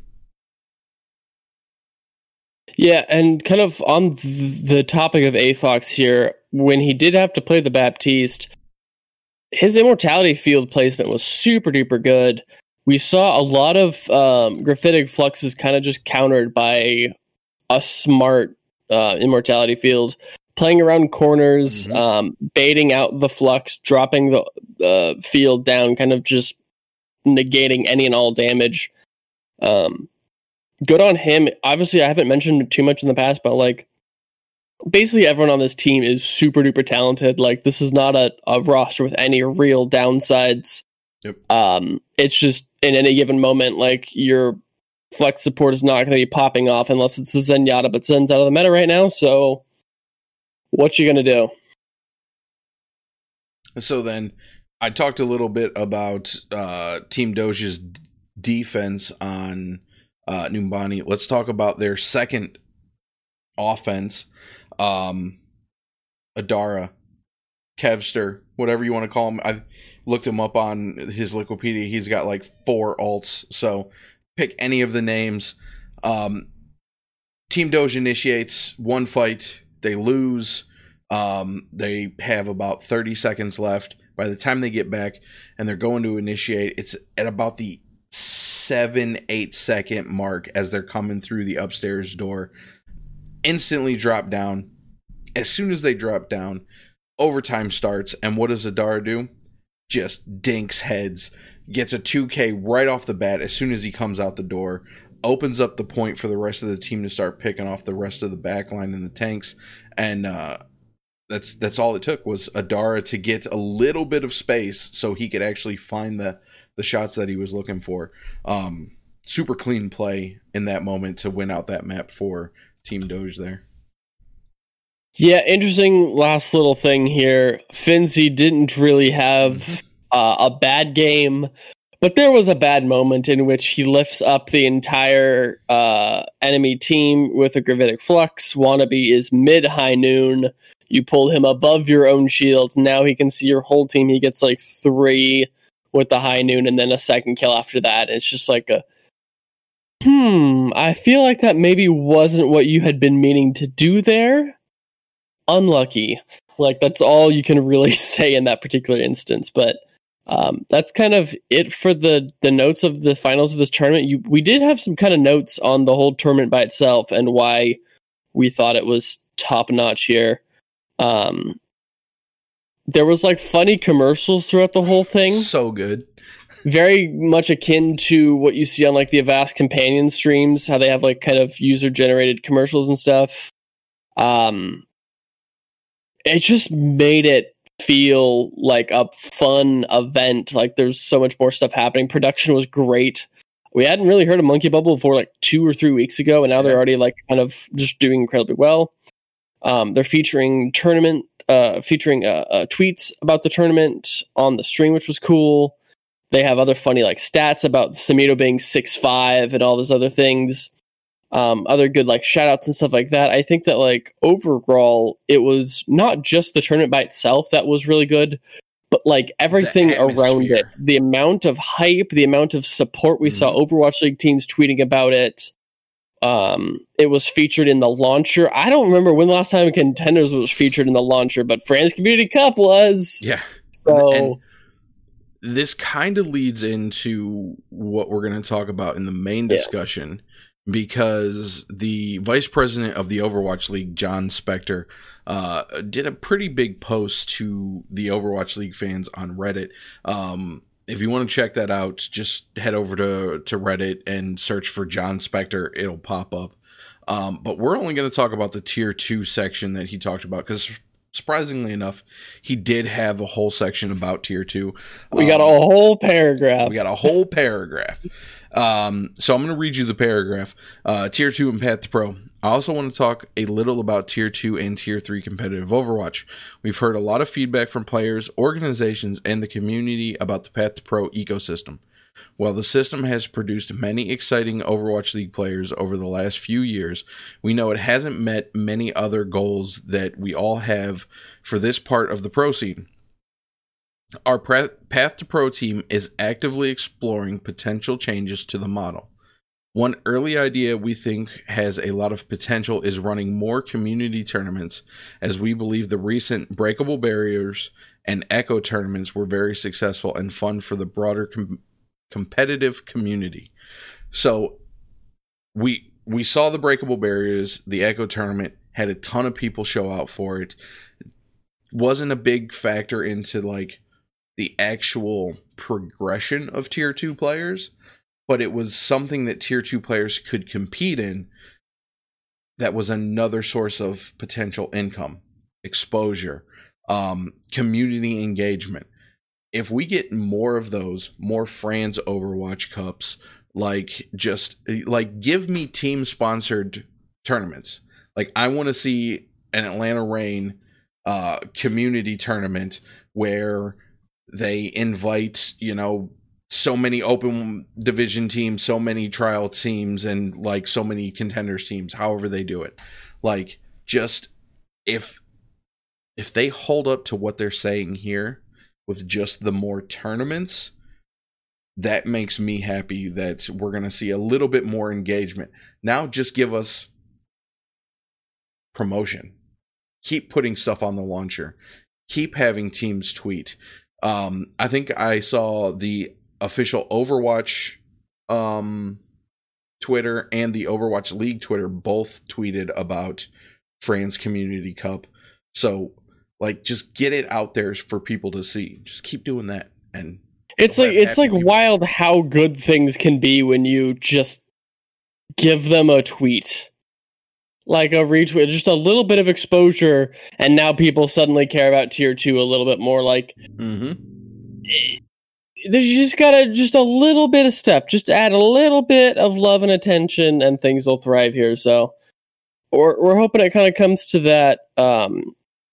Yeah, and kind of on the topic of Aafox here, when he did have to play the Baptiste, his immortality field placement was super duper good. We saw a lot of um, graphitic fluxes kind of just countered by a smart uh, immortality field, playing around corners, mm-hmm. um, baiting out the flux, dropping the uh, field down, kind of just negating any and all damage. Um, good on him. Obviously, I haven't mentioned too much in the past, but like basically everyone on this team is super duper talented. Like this is not a, a roster with any real downsides. Yep. Um, it's just in any given moment, like your flex support is not going to be popping off unless it's a Zenyatta, but Zen's out of the meta right now, so what you going to do? So then I talked a little bit about uh, Team Doge's d- defense on uh, Numbani. Let's talk about their second offense. Um, Adara, Kevster, whatever you want to call him. I've looked him up on his Liquipedia. He's got like four alts, so pick any of the names. Um, Team Doge initiates one fight. They lose. Um, they have about thirty seconds left. By the time they get back and they're going to initiate, it's at about the seven, eight second mark as they're coming through the upstairs door. Instantly drop down. As soon as they drop down, overtime starts. And what does Adara do? Just dinks heads. Gets a two K right off the bat as soon as he comes out the door. Opens up the point for the rest of the team to start picking off the rest of the backline and the tanks. And uh, that's that's all it took was Adara to get a little bit of space so he could actually find the, the shots that he was looking for. Um, super clean play in that moment to win out that map for Team Doge there. Yeah, interesting last little thing here. Finzi didn't really have uh, a bad game, but there was a bad moment in which he lifts up the entire uh, enemy team with a Gravitic Flux. Wannabe is mid-high noon. You pull him above your own shield. Now he can see your whole team. He gets like three with the high noon and then a second kill after that. It's just like a, hmm, I feel like that maybe wasn't what you had been meaning to do there. Unlucky. Like, that's all you can really say in that particular instance. But um, that's kind of it for the, the notes of the finals of this tournament. You, we did have some kind of notes on the whole tournament by itself and why we thought it was top-notch here. Um, there was like funny commercials throughout the whole thing. So good. Very much akin to what you see on like the Avast companion streams, how they have like kind of user generated commercials and stuff. Um, it just made it feel like a fun event. Like there's so much more stuff happening. Production was great. We hadn't really heard of Monkey Bubble before like two or three weeks ago, and now they're already like kind of just doing incredibly well. Um, they're featuring tournament, uh, featuring uh, uh, tweets about the tournament on the stream, which was cool. They have other funny like stats about Samito being six five and all those other things. Um, other good like shout outs and stuff like that. I think that like overall, it was not just the tournament by itself that was really good, but like everything around it. The amount of hype, the amount of support we mm-hmm. saw Overwatch League teams tweeting about it. Um, it was featured in the launcher. I don't remember when the last time Contenders was featured in the launcher, but France Community Cup was. Yeah. So and this kind of leads into what we're going to talk about in the main discussion, yeah. because the vice president of the Overwatch League, John Spector, uh, did a pretty big post to the Overwatch League fans on Reddit. Um, If you want to check that out, just head over to, to Reddit and search for John Spector. It'll pop up. Um, but we're only going to talk about the tier two section that he talked about, because surprisingly enough, he did have a whole section about tier two. We um, got a whole paragraph. We got a whole paragraph. Um, so I'm going to read you the paragraph. Uh, tier two and Path to Pro. I also want to talk a little about tier two and tier three competitive Overwatch. We've heard a lot of feedback from players, organizations, and the community about the Path to Pro ecosystem. While the system has produced many exciting Overwatch League players over the last few years, we know it hasn't met many other goals that we all have for this part of the pro scene. Our Path to Pro team is actively exploring potential changes to the model. One early idea we think has a lot of potential is running more community tournaments, as we believe the recent Breakable Barriers and Echo tournaments were very successful and fun for the broader com- competitive community. So we we saw the Breakable Barriers, the Echo tournament, had a ton of people show out for it. Wasn't a big factor into like the actual progression of tier two players, but it was something that tier two players could compete in. That was another source of potential income, exposure, um, community engagement. If we get more of those, more Franz Overwatch Cups, like just like give me team sponsored tournaments. Like I want to see an Atlanta Reign uh, community tournament where they invite, you know, so many open division teams, so many trial teams, and like so many contenders teams, however they do it. Like just if if they hold up to what they're saying here with just the more tournaments, that makes me happy that we're going to see a little bit more engagement. Now just give us promotion. Keep putting stuff on the launcher. Keep having teams tweet. Um, I think I saw the official Overwatch um, Twitter and the Overwatch League Twitter both tweeted about Franz Community Cup. So, like, just get it out there for people to see. Just keep doing that, and it's like it's like people. Wild how good things can be when you just give them a tweet, like a retweet, just a little bit of exposure, and now people suddenly care about tier two a little bit more. Like, mm-hmm. you just gotta just a little bit of stuff, just add a little bit of love and attention, and things will thrive here. So, we're we're hoping it kind of comes to that. Um,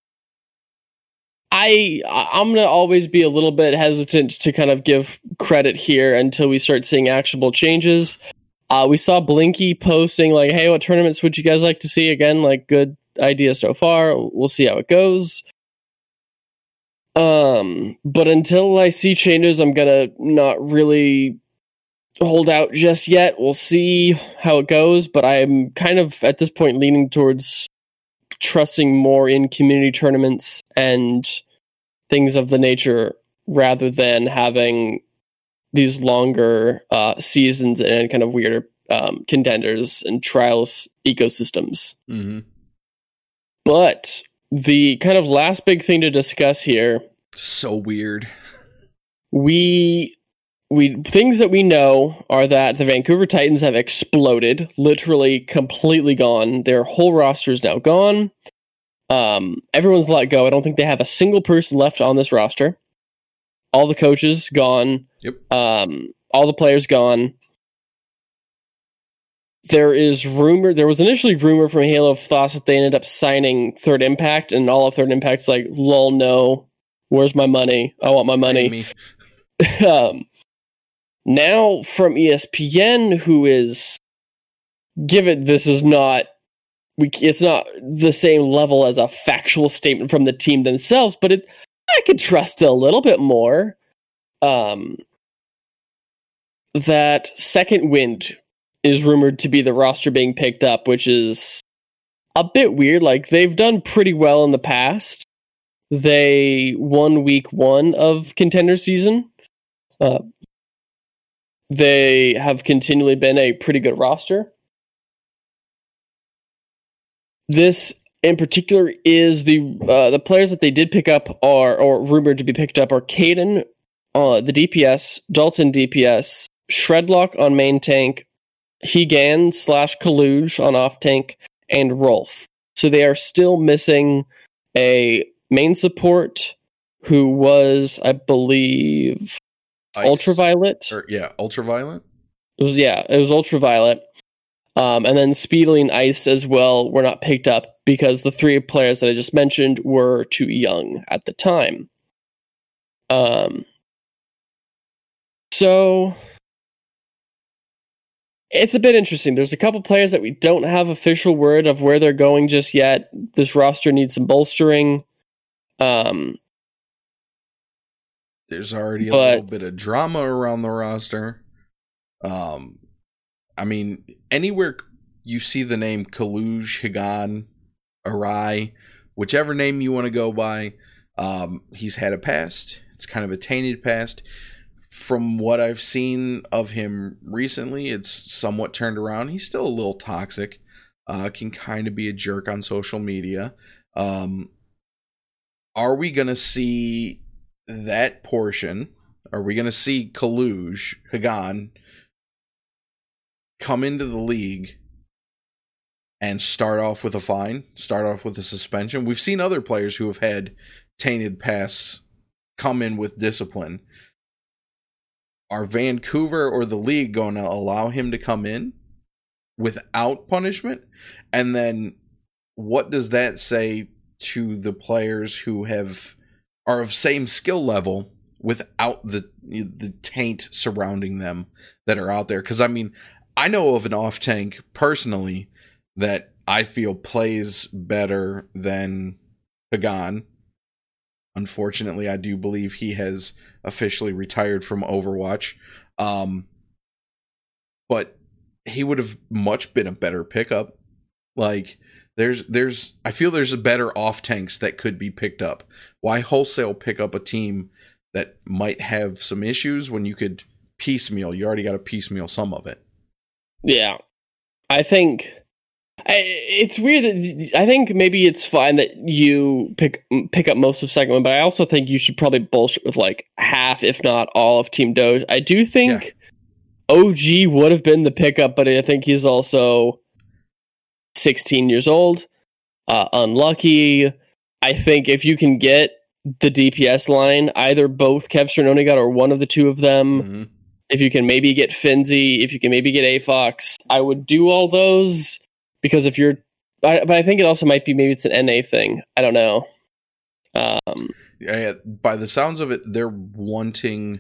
I I'm gonna always be a little bit hesitant to kind of give credit here until we start seeing actionable changes. Uh, we saw Blinky posting like, "Hey, what tournaments would you guys like to see?" Again, like, good idea so far. We'll see how it goes. Um, but until I see changes, I'm gonna not really hold out just yet. We'll see how it goes. But I'm kind of at this point leaning towards trusting more in community tournaments and things of the nature rather than having these longer uh, seasons and kind of weirder um, contenders and trials ecosystems. Mm-hmm. But the kind of last big thing to discuss here. So weird. We we things that we know are that the Vancouver Titans have exploded, literally completely gone. Their whole roster is now gone. Um, everyone's let go. I don't think they have a single person left on this roster. All the coaches gone. Yep. Um, all the players gone. There is rumor. There was initially rumor from Halo of Thoughts that they ended up signing Third Impact, and all of Third Impact's like, lol, no. Where's my money? I want my money. um, now from E S P N, who is, given this is not, we it's not the same level as a factual statement from the team themselves, but it I could trust it a little bit more. Um, that Second Wind is rumored to be the roster being picked up, which is a bit weird. Like, they've done pretty well in the past. They won week one of contender season. Uh, they have continually been a pretty good roster. This in particular is the uh, the players that they did pick up are, or rumored to be picked up, are Caden, uh, the D P S, Dalton D P S, Shredlock on main tank, Hegan slash Kaluge on off tank, and Rolf. So they are still missing a main support, who was, I believe, Ice. Ultraviolet. Or, yeah, Ultraviolet. It was yeah, it was Ultraviolet. Um, and then Speedily and Ice as well were not picked up because the three players that I just mentioned were too young at the time. Um, so it's a bit interesting. There's a couple players that we don't have official word of where they're going just yet. This roster needs some bolstering. Um, There's already a but, little bit of drama around the roster. Um, I mean, anywhere you see the name Kaluj, Higan, Arai, whichever name you want to go by, um, he's had a past. It's kind of a tainted past. From what I've seen of him recently, it's somewhat turned around. He's still a little toxic. Uh, can kind of be a jerk on social media. Um, are we going to see that portion? Are we going to see Kaluj, Higan, come into the league and start off with a fine, start off with a suspension? We've seen other players who have had tainted pasts come in with discipline. Are Vancouver or the league going to allow him to come in without punishment? And then what does that say to the players who have are of same skill level without the the taint surrounding them that are out there? Because, I mean, I know of an off-tank personally that I feel plays better than Higan. Unfortunately, I do believe he has officially retired from Overwatch. Um, but he would have much been a better pickup. Like, there's, there's, I feel there's a better off-tanks that could be picked up. Why wholesale pick up a team that might have some issues when you could piecemeal? You already got to piecemeal some of it. Yeah. I think... I, it's weird that I think maybe it's fine that you pick pick up most of second one, but I also think you should probably bullshit with like half, if not all, of Team Doge. I do think yeah. O G would have been the pickup, but I think he's also sixteen years old, uh, unlucky. I think if you can get the D P S line, either both Kevster and Onigot or one of the two of them, mm-hmm. if you can maybe get Finzi, if you can maybe get AFOX, I would do all those. Because if you're, but I think it also might be maybe it's an N A thing. I don't know. Um, yeah, by the sounds of it, they're wanting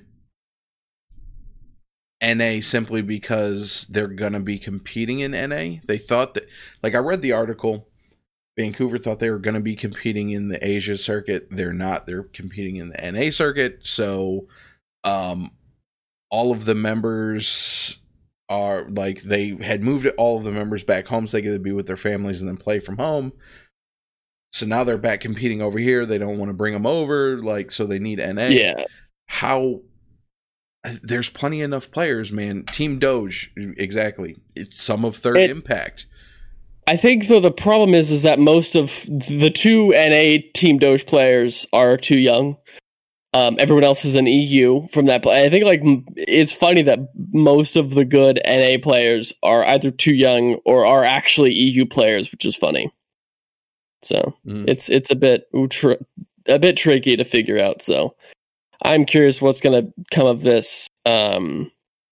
N A simply because they're gonna be competing in N A. They thought that, like I read the article, Vancouver thought they were gonna be competing in the Asia circuit. They're not. They're competing in the N A circuit. So, um, all of the members are like they had moved all of the members back home so they get to be with their families and then play from home. So now they're back competing over here. They don't want to bring them over, like, so they need N A. Yeah. How? There's plenty enough players, man. Team Doge, exactly. It's some of Third it, Impact. I think though the problem is is that most of the two N A Team Doge players are too young. Um, everyone else is an E U from that. I think like it's funny that most of the good N A players are either too young or are actually E U players, which is funny. So mm. it's it's a bit tr- a bit tricky to figure out. So I'm curious what's going to come of this. Um,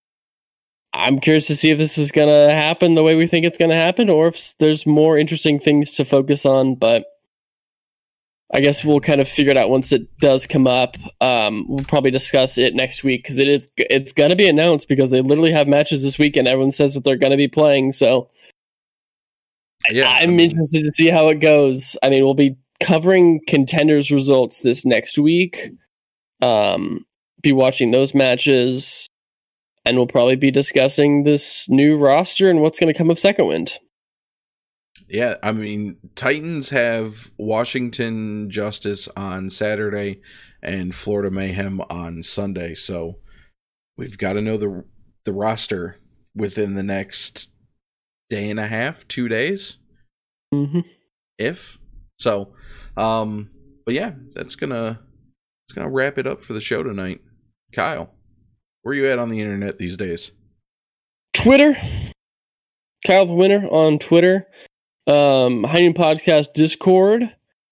I'm curious to see if this is going to happen the way we think it's going to happen, or if there's more interesting things to focus on. But I guess we'll kind of figure it out once it does come up. Um, we'll probably discuss it next week because it is it's going to be announced because they literally have matches this weekend. Everyone says that they're going to be playing, so yeah, I'm I mean, interested to see how it goes. I mean, we'll be covering contenders results this next week. Um, be watching those matches, and we'll probably be discussing this new roster and what's going to come of Second Wind. Yeah, I mean, Titans have Washington Justice on Saturday and Florida Mayhem on Sunday, so we've got to know the the roster within the next day and a half, two days, mm-hmm. if so. Um, but yeah, that's gonna it's gonna wrap it up for the show tonight. Kyle, where are you at on the internet these days? Twitter, Kyle the Winner on Twitter. Um, Hiding Podcast Discord,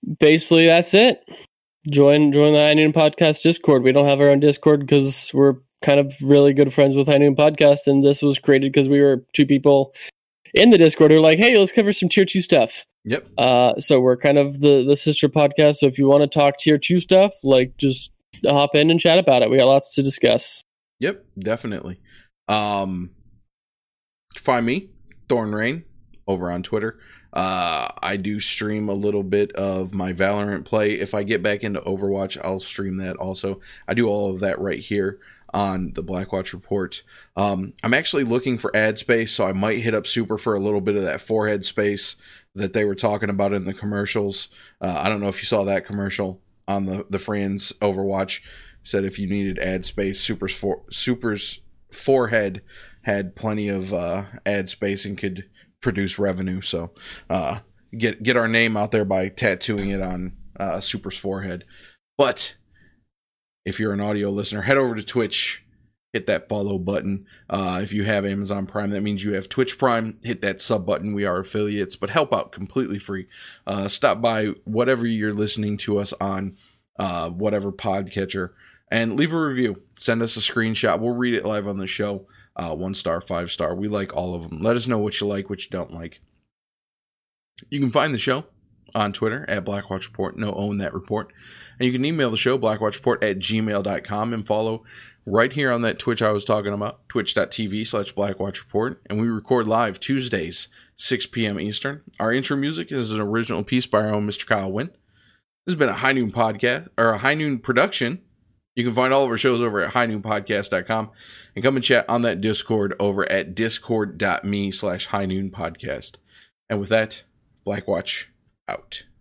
basically that's it. Join join the High Noon Podcast Discord. We don't have our own Discord because we're kind of really good friends with High Noon Podcast, and this was created because we were two people in the Discord who were like, hey, let's cover some tier two stuff. Yep. Uh, so we're kind of the, the sister podcast. So if you want to talk tier two stuff, like just hop in and chat about it. We got lots to discuss. Yep, definitely. Um, find me, Thorn Rain, over on Twitter. Uh, I do stream a little bit of my Valorant play. If I get back into Overwatch, I'll stream that also. I do all of that right here on the Blackwatch Report. Um, I'm actually looking for ad space, so I might hit up Super for a little bit of that forehead space that they were talking about in the commercials. Uh, I don't know if you saw that commercial on the, the Friends Overwatch. Said if you needed ad space, Super's, for, Super's forehead had plenty of uh, ad space and could produce revenue. So uh, get get our name out there by tattooing it on uh, Super's forehead. But if you're an audio listener, head over to Twitch, hit that follow button. Uh, if you have Amazon Prime, that means you have Twitch Prime. Hit that sub button. We are affiliates, but help out completely free. Uh, stop by whatever you're listening to us on, uh, whatever podcatcher, and leave a review. Send us a screenshot. We'll read it live on the show. Uh, one star, five star. We like all of them. Let us know what you like, what you don't like. You can find the show on Twitter at Blackwatch Report. No, own that report. And you can email the show, blackwatchreport at gmail dot com, and follow right here on that Twitch I was talking about, twitch.tv slash Blackwatch Report. And we record live Tuesdays, six p.m. Eastern. Our intro music is an original piece by our own Mister Kyle Wynn. This has been a High Noon podcast, or a High Noon production. You can find all of our shows over at high noon podcast dot com and come and chat on that Discord over at discord.me slash high noon podcast. And with that, Blackwatch out.